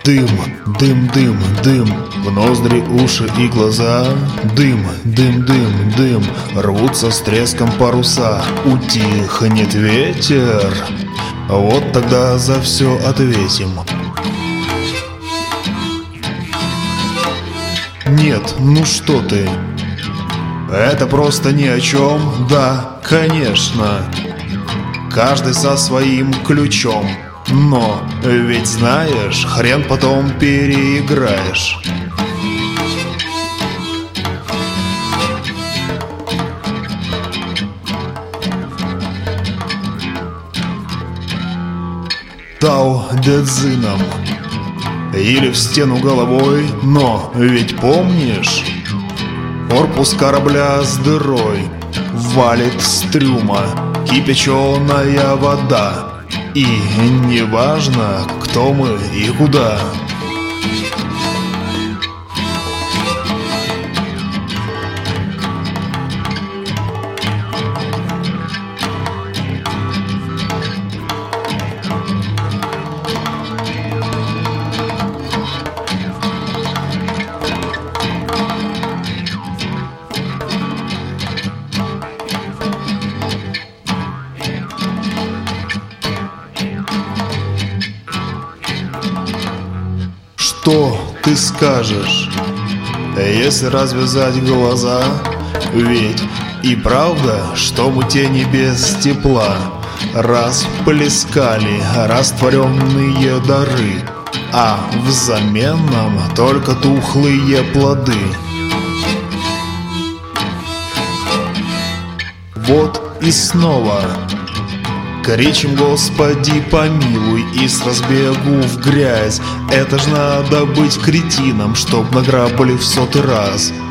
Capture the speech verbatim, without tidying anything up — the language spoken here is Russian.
Дым, дым, дым, дым, в ноздри, уши и глаза. Дым, дым, дым, дым, рвутся с треском паруса. Утихнет ветер, вот тогда за все ответим. Нет, ну что ты, это просто ни о чем. Да, конечно, каждый со своим ключом. Но ведь знаешь, хрен потом переиграешь. Дао Дэ Цзином или в стену головой. Но ведь помнишь, корпус корабля с дырой валит с трюма кипяченая вода. И неважно, кто мы и куда. Что ты скажешь, если развязать глаза? Ведь и правда, что мы тени без тепла расплескали растворенные дары, а взамен нам только тухлые плоды. Вот и снова кричим: Господи, помилуй, и с разбегу в грязь. Это ж надо быть кретином, чтоб награбали в сотый раз.